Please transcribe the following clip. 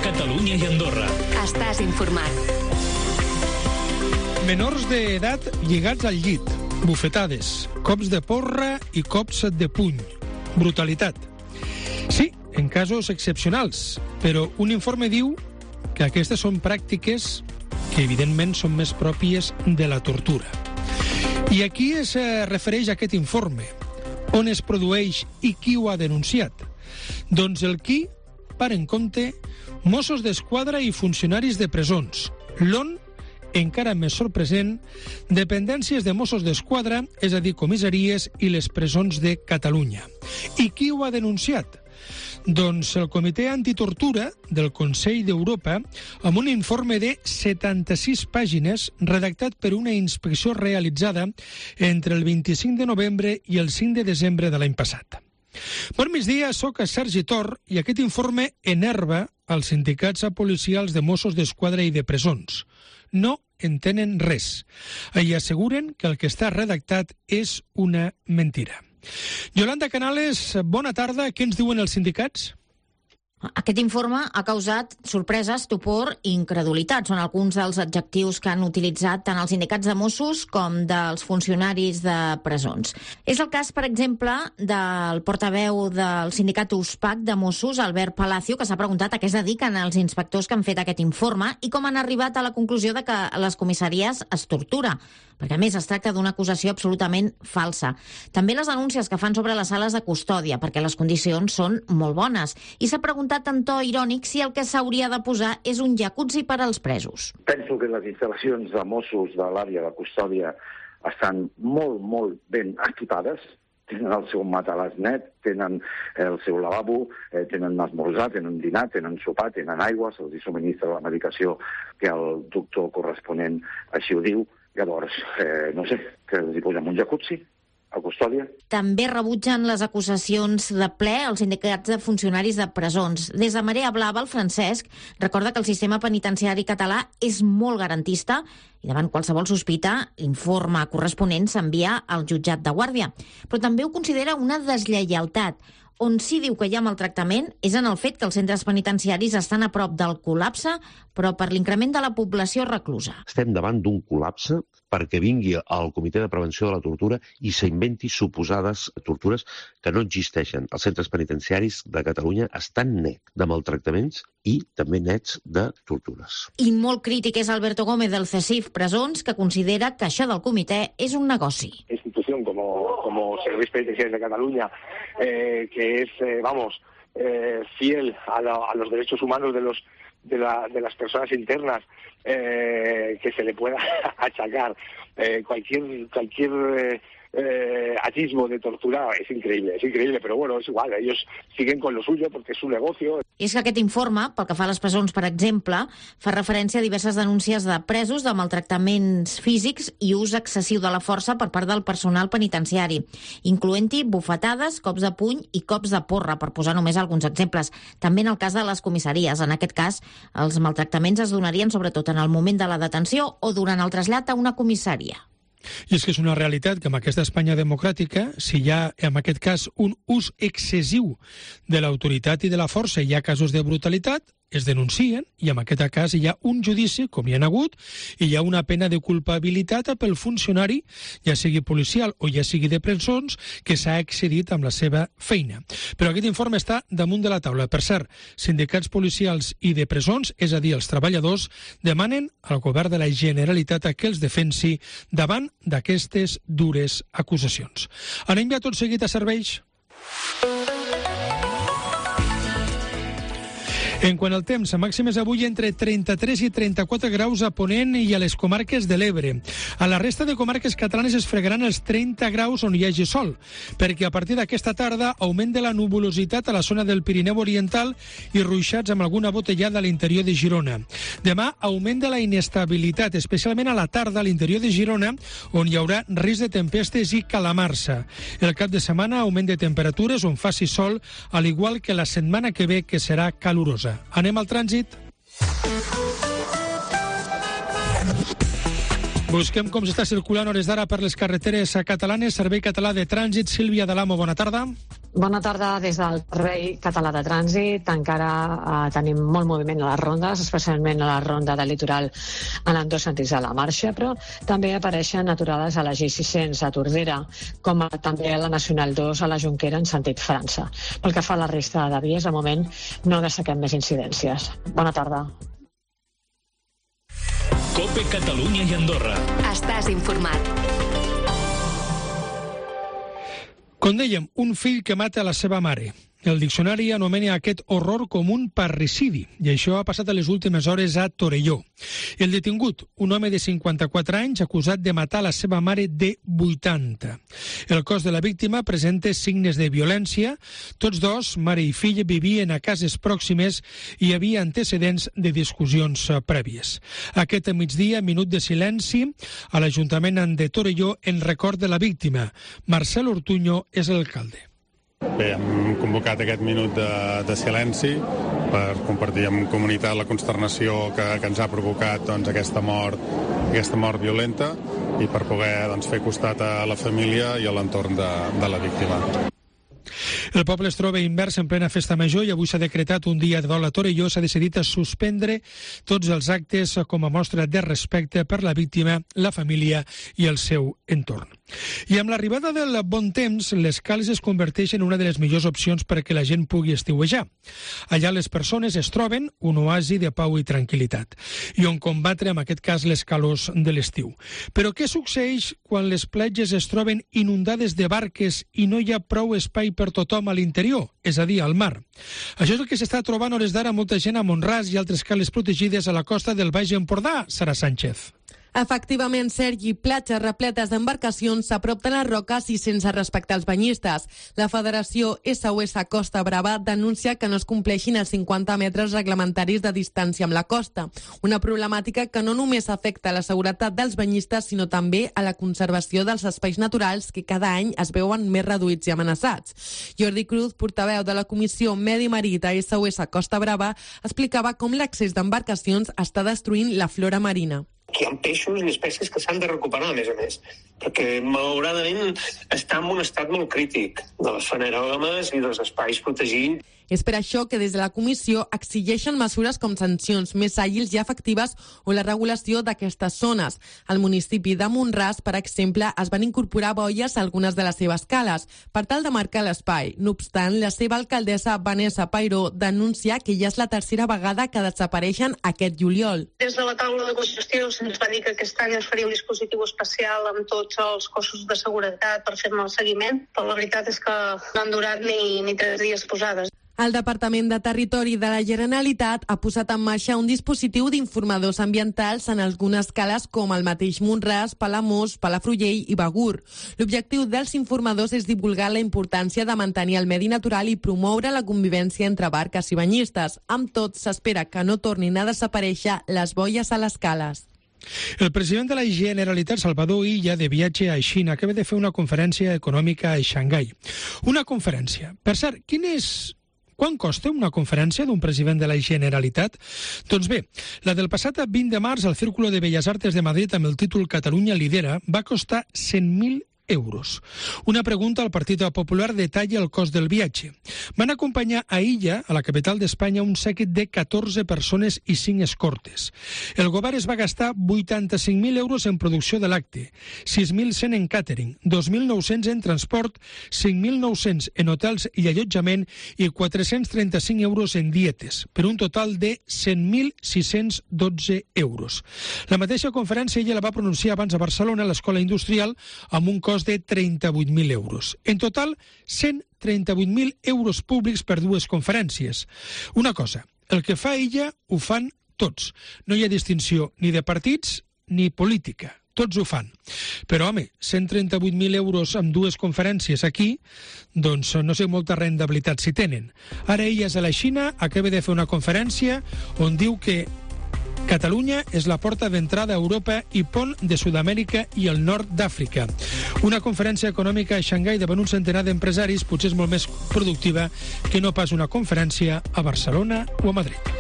Catalunya i Andorra. Estàs informat. Menors d'edat lligats al llit, bufetades, cops de porra i cops de puny. Brutalitat. Sí, en casos excepcionals, però un informe diu que aquestes són pràctiques que evidentment són més pròpies de la tortura. I a qui es refereix aquest informe? On es produeix i qui ho ha denunciat? Doncs el qui, per en compte, Mossos d'Esquadra i funcionaris de presons. L'on, encara més sorpresent, dependències de Mossos d'Esquadra, és a dir, comissaries i les presons de Catalunya. I qui ho ha denunciat? Doncs el Comitè Antitortura del Consell d'Europa, amb un informe de 76 pàgines redactat per una inspecció realitzada entre el 25 de novembre i el 5 de desembre de l'any passat. Bon migdia, soc Sergi Tor i aquest informe enerva els sindicats policials de Mossos d'Esquadra i de presons. No entenen res i asseguren que el que està redactat és una mentira. Yolanda Canales, bona tarda. Què ens diuen els sindicats? Aquest informe ha causat sorpresa, estupor i incredulitat. Són alguns dels adjectius que han utilitzat tant els sindicats de Mossos com dels funcionaris de presons. És el cas, per exemple, del portaveu del sindicat USPAC de Mossos, Albert Palacio, que s'ha preguntat a què es dediquen els inspectors que han fet aquest informe i com han arribat a la conclusió de que a les comissaries es tortura, perquè a més es tracta d'una acusació absolutament falsa. També les denúncies que fan sobre les sales de custòdia, perquè les condicions són molt bones. I s'ha preguntat en to irònic si el que s'hauria de posar és un jacuzzi per als presos. Penso que les instal·lacions de Mossos de l'àrea de custòdia estan molt, molt ben equipades. Tenen el seu matalàs net, tenen el seu lavabo, tenen esmorzar, tenen dinar, tenen sopar, tenen aigua, se'ls subministra la medicació que el doctor corresponent així ho diu. Llavors, no sé, que els hi posem un jacuzzi a custòdia. També rebutgen les acusacions de ple als sindicats de funcionaris de presons. Des de Marea Blava, el Francesc recorda que el sistema penitenciari català és molt garantista i davant qualsevol sospita, l'informe corresponent s'envia al jutjat de guàrdia. Però també ho considera una deslleialtat. On sí diu que hi ha maltractament és en el fet que els centres penitenciaris estan a prop del col·lapse, però per l'increment de la població reclusa. Estem davant d'un col·lapse perquè vingui el Comitè de Prevenció de la Tortura i s'inventi suposades tortures que no existeixen. Els centres penitenciaris de Catalunya estan nets de maltractaments i també nets de tortures. I molt crític és Alberto Gómez del CESIF Presons, que considera que això del comitè és un negoci. Institución como Servicios Penitenciarios de Cataluña, que es, fiel a los derechos humanos de las personas internas, que se le pueda achacar cualquier atisbo de tortura, es increíble, pero bueno, es igual, ellos siguen con lo suyo porque es su negocio. I és que aquest informe, pel que fa a les presons, per exemple, fa referència a diverses denúncies de presos de maltractaments físics i ús excessiu de la força per part del personal penitenciari, incloent-hi bufetades, cops de puny i cops de porra, per posar només alguns exemples. També en el cas de les comissaries. En aquest cas, els maltractaments es donarien sobretot en el moment de la detenció o durant el trasllat a una comissària. I és que és una realitat que en aquesta Espanya democràtica, si hi ha, en aquest cas, un ús excessiu de l'autoritat i de la força i hi ha casos de brutalitat, es denuncien i en aquest cas hi ha un judici, com hi ha hagut, i hi ha una pena de culpabilitat pel funcionari, ja sigui policial o ja sigui de presons, que s'ha excedit amb la seva feina. Però aquest informe està damunt de la taula. Per cert, sindicats policials i de presons, és a dir, els treballadors, demanen al govern de la Generalitat que els defensi davant d'aquestes dures acusacions. Anem ja tot seguit a serveis. En quant al temps, a màximes avui entre 33 i 34 graus a Ponent i a les comarques de l'Ebre. A la resta de comarques catalanes es fregaran els 30 graus on hi hagi sol, perquè a partir d'aquesta tarda augment de la nuvolositat a la zona del Pirineu Oriental i ruixats amb alguna botellada a l'interior de Girona. Demà, augment de la inestabilitat, especialment a la tarda a l'interior de Girona, on hi haurà risc de tempestes i calamarsa. El cap de setmana, augment de temperatures on faci sol, al igual que la setmana que ve, que serà calurosa. Anem al trànsit. Busquem com s'està circulant hores d'ara per les carreteres catalanes. Servei Català de Trànsit. Sílvia Dalamo, bona tarda. Bona tarda des del Servei Català de Trànsit. Encara tenim molt moviment a les rondes, especialment a la ronda del litoral en ambdós sentits de la marxa, però també apareixen aturades a la G600 a Tordera, com també a la Nacional 2 a la Jonquera en sentit França. Pel que fa a la resta de vies, de moment no destaquem més incidències. Bona tarda. COPE Catalunya i Andorra. Estàs informat. Com dèiem, un fill que mata la seva mare. El diccionari anomena aquest horror com un parricidi, i això ha passat a les últimes hores a Torelló. El detingut, un home de 54 anys acusat de matar la seva mare de 80. El cos de la víctima presenta signes de violència. Tots dos, mare i fill, vivien a cases pròximes i hi havia antecedents de discussions prèvies. Aquest migdia, minut de silenci a l'Ajuntament de Torelló en record de la víctima. Marcel Ortuño és l'alcalde. Bé, hem convocat aquest minut de silenci per compartir amb comunitat la consternació que ens ha provocat aquesta mort violenta i per poder fer costat a la família i a l'entorn de la víctima. El poble es troba immers en plena festa major i avui s'ha decretat un dia de dol a Torelló. S'ha decidit a suspendre tots els actes com a mostra de respecte per la víctima, la família i el seu entorn. I amb l'arribada del bon temps, les cales es converteixen en una de les millors opcions perquè la gent pugui estiuejar. Allà les persones es troben un oasi de pau i tranquil·litat i on combatre, en aquest cas, les calors de l'estiu. Però què succeeix quan les platges es troben inundades de barques i no hi ha prou espai per tothom a l'interior, és a dir, al mar? Això és el que s'està trobant a hores d'ara molta gent a Mont-ras i altres cales protegides a la costa del Baix Empordà. Sara Sánchez. Efectivament, Sergi, platges repletes d'embarcacions a prop de les roques i sense respectar els banyistes. La Federació SOS Costa Brava denuncia que no es compleixin els 50 metres reglamentaris de distància amb la costa. Una problemàtica que no només afecta la seguretat dels banyistes, sinó també a la conservació dels espais naturals que cada any es veuen més reduïts i amenaçats. Jordi Cruz, portaveu de la Comissió Medi Marí de SOS Costa Brava, explicava com l'accés d'embarcacions està destruint la flora marina. Hi ha peixos i espècies que s'han de recuperar, a més, perquè malauradament està en un estat molt crític de les fanerògames i dels espais protegits. És per això que des de la comissió exigeixen mesures com sancions més àgils i efectives o la regulació d'aquestes zones. Al municipi de Mont-ras, per exemple, es van incorporar boies a algunes de les seves cales per tal de marcar l'espai. No obstant, la seva alcaldessa, Vanessa Pairó, denuncia que ja és la tercera vegada que desapareixen aquest juliol. Des de la taula de gestió se'ns va dir que aquest any es faria un dispositiu especial amb tots els cossos de seguretat per fer-ne el seguiment, però la veritat és que no han durat ni 3 dies posades. El Departament de Territori de la Generalitat ha posat en marxa un dispositiu d'informadors ambientals en algunes cales com el mateix Mont-ras, Palamós, Palafrugell i Begur. L'objectiu dels informadors és divulgar la importància de mantenir el medi natural i promoure la convivència entre barques i banyistes. Amb tot, s'espera que no tornin a desaparèixer les boies a les cales. El president de la Generalitat, Salvador Illa, de viatge a Xina, acaba de fer una conferència econòmica a Xangai. Una conferència. Per cert, Quan costa una conferència d'un president de la Generalitat? Doncs bé, la del passat 20 de març al Círculo de Bellas Artes de Madrid amb el títol Catalunya lidera va costar 100.000 euros. Una pregunta al Partit Popular detalla el cost del viatge. Van acompanyar a Illa, a la capital d'Espanya, un sèquit de 14 persones i 5 escortes. El govern es va gastar 85.000 euros en producció de l'acte, 6.100 en càtering, 2.900 en transport, 5.900 en hotels i allotjament i 435 euros en dietes, per un total de 100.612 euros. La mateixa conferència ella la va pronunciar abans a Barcelona, a l'Escola Industrial, amb un cost de 38.000 euros. En total, 138.000 euros públics per 2 conferències. Una cosa, el que fa ella ho fan tots. No hi ha distinció ni de partits ni política. Tots ho fan. Però, home, 138.000 euros amb 2 conferències aquí, doncs no sé molta rendibilitat si tenen. Ara ella és a la Xina, acaba de fer una conferència on diu que Catalunya és la porta d'entrada a Europa i pont de Sud-amèrica i el nord d'Àfrica. Una conferència econòmica a Xangai davant un centenar d'empresaris potser és molt més productiva que no pas una conferència a Barcelona o a Madrid.